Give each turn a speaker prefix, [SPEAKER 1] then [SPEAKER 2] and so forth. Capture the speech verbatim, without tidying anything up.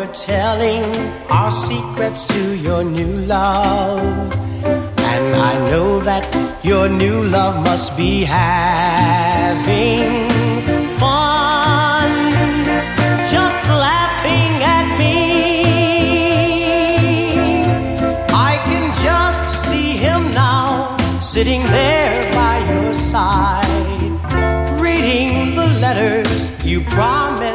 [SPEAKER 1] telling our secrets to your new love. And I know that your new love must be having fun, just laughing at me. I can just see him now, sitting there by your side, reading the letters you promised